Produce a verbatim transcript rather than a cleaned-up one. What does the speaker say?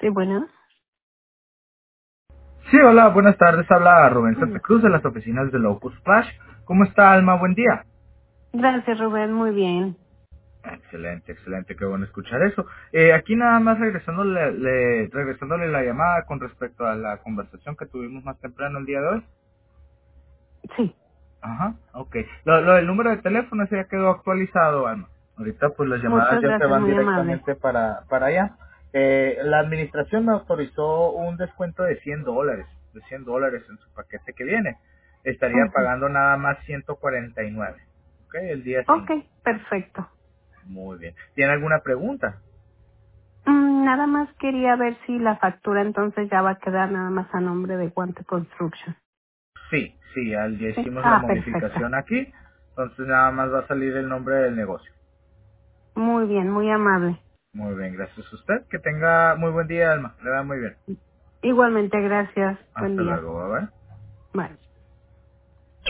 Sí, bueno. Sí, hola, buenas tardes. Habla Rubén Santa Mm. Cruz de las oficinas de Locus Flash. ¿Cómo está, Alma? Buen día. Gracias, Rubén. Muy bien. Excelente, excelente. Qué bueno escuchar eso. Eh, aquí nada más regresándole, le- regresándole la llamada con respecto a la conversación que tuvimos más temprano el día de hoy. Sí. Ajá, ok. Lo, lo del número de teléfono ese ya quedó actualizado, Alma. Ahorita pues las llamadas Muchas ya se gracias. van Muy amable. directamente para, para allá. Eh, la administración me autorizó un descuento de cien dólares, de cien dólares en su paquete que viene. Estaría Ujú. pagando nada más ciento cuarenta y nueve. Ok, el día Ok, cinco. perfecto. Muy bien. ¿Tiene alguna pregunta? Mm, nada más quería ver si la factura entonces ya va a quedar nada más a nombre de Guante Construction. Sí, sí, ya, ya Sí. hicimos la Ah, perfecto. modificación aquí. Entonces nada más va a salir el nombre del negocio. Muy bien, muy amable. Muy bien, gracias a usted. Que tenga muy buen día, Alma. Le va muy bien. Igualmente, gracias. Buen Hasta día. luego, bye bye. Bye.